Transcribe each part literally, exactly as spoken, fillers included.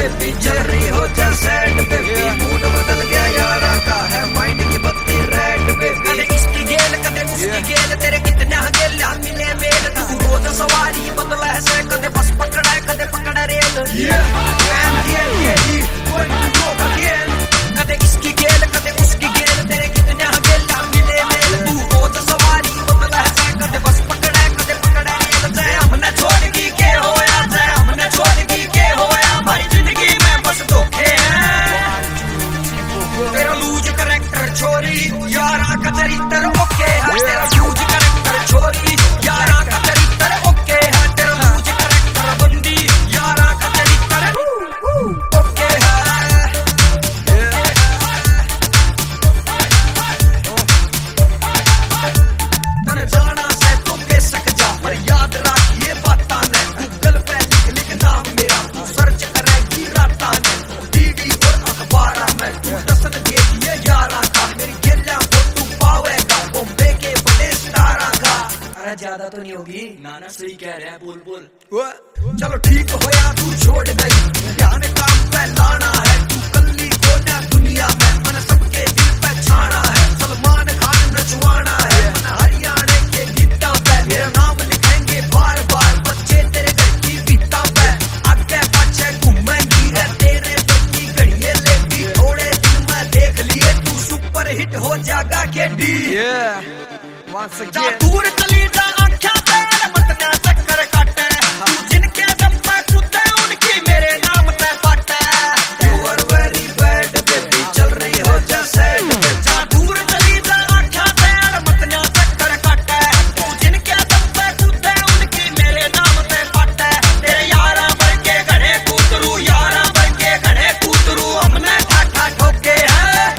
Baby चल रही हो जा सैड बेबी, मूड बदल गया यारा का है माइंड की बत्ती रेड बेबी। कदे इसकी गेल कदे उसकी गेल, तेरे कितना गेल मिले मेल, तू रोज सवारी बदला है, कदे बस पकड़ा है कदे पकड़ा रेल। कदे इसकी गेल कदे उसकी गेल, तेरे कितना गेल मिले मेल, तू रोज सवारी बदला है, कदे बस पकड़ा है कदे पकड़ा रेल। चाहे हमने छोड़ दी के होया, चाहे हमने छोड़ दी के होया, हमारी जिंदगी में बस धोखे हैं। तेरा लूज करैक्टर छोरी यारा का चरित्र ओके है, तेरा लूज करैक्टर छोरी यारा का चरित्र ओके है, तेरा लूज करैक्टर बंदी यारा का चरित्र ओके है। तने जाना से तो बेशक जा, पर याद रख ये बातां ने, गूगल पे लिख लिख नाम मेरा, तू सर्च करेगी रातां ने, टीवी और अखबार में तू दस्तक देगी यारा का, मेरी गिल्ला को तू पावेगा बॉम्बे के बड़े स्टारा का। अरे ज्यादा तो नहीं होगी ना ना, सही कह रहे हैं बोल बोल। चलो ठीक होया तू छोड़ गई, ध्यान काम पे लाना है, तू कल्ली को ना दुनिया में, मन सबके दिल पे छाना है, सलमान खान नचवाना है, मन हरियाणा के गीता पे, मेरा नाम लिखेंगे बार बार बच्चे तेरे घर की बीता पे, आगे पीछे घूमेंगी है तेरे बच्ची घड़िए लेगी, थोड़े दिन में देख लिए तू सुपर हिट हो जाएगा के डी। Once जा again. दूर चली जा आँखों पे मत ना चक्कर काटे, तू जिनके दम पे कूदे उनकी मेरे नाम पे पाटे। You are very bad baby, चल रही हो जा सैड, जा दूर चली जा आँखों पे मत ना चक्कर काटे, तू जिनके दम पे कूदे उनकी मेरे नाम पे पाटे। तेरे यारा भर के घड़े कूतरू, यारा भर के घड़े कूतरू, हमने ठाठा ठोके हैं।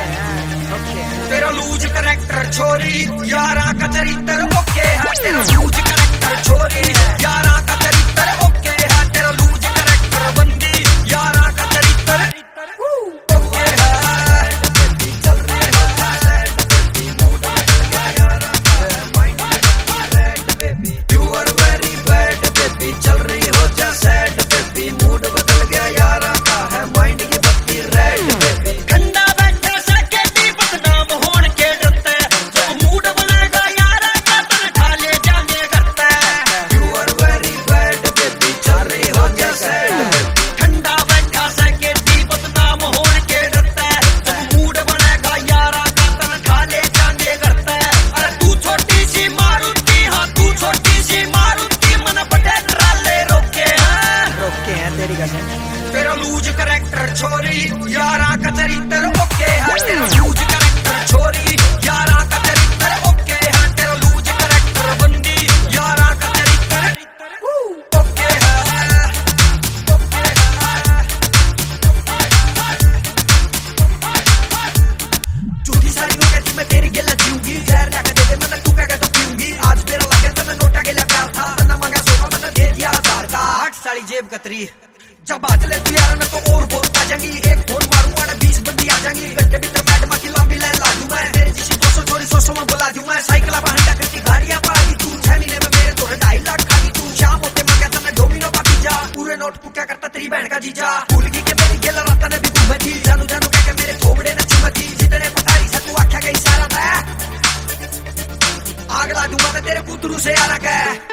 तेरा लूज करैक्टर छोरी यारा का चरित्र ओके है, तेरा लूज करैक्टर छोरी यारा का चरित्र ओके है, तेरा लूज करैक्टर बंदी यारा का चरित्र ओके है। चल रही हो जा सैड बेबी, मूड बदल गया यारा का है माइंड की red baby. You are very bad baby, चल रही हो जा सैड बेबी, मूड बदल गया यारा का है माइंड की बत्ती रेड बेबी। ठंडा बैठे सके दी बदनाम होने के डरते, जब मूड बनेगा यारा का तन ढाले जाने करते। You are very bad baby, चल रही हो जा सैड बेबी, ठंडा बैठा सके दी बदनाम होने के डरते, जब मूड बनेगा यारा का तन ढाले जाने करते। अरे तू छोटी सी मारुति, हाँ तू छोटी सी मारुति, मन बड़े ट्राले रोके हैं रोके हैं तेरी कसम। तेरा लूज करैक्टर छोरी यारा का चरित्र ओके है, तेरा लूज करैक्टर छोरी यारा का चरित्र ओके है, तेरा लूज करैक्टर बंदी यारा का चरित्र ओके है ओके है। झूठी सारी नो कहती मैं तेरी गिला जीऊंगी, जहर ला के दे दे मैं तू कह तो पीऊंगी, आज मेरा लगे तो मैं नोटा गिला प्यार था, तना मांगा सोफा मैंने दे दिया हजार का, आठ साली जेब कतरी। जब आज ले तू यार मैं तो और बहुत आ जाएंगी, एक फोन मारूंगा ना बीस बंदी आ जाएंगी, घंटे भीतर मैडम की लंबी लाइन ला दूं मैं, तेरे जिसी दो सौ छोरी सौ सौ में बुला दूं मैं, साइकिल पर हंडा करती गाड़ियां पागी तू, छह महीने में मेरे तोड़े ढाई लाख खागी तू, शाम होते मांगा था मैं डोमिनो का पिज्जा, पूरे नोट को क्या करता तेरी बहन का जीजा, भूल गई के मेरी गेल रात ने भी घूमे थी, जानू जानू कह के मेरे थोबड़े ने चुमे थी, जितने पटारी से तू आख्या गई सारा था, आग ला दूंगा मैं तेरे कुतरू से यारा कह।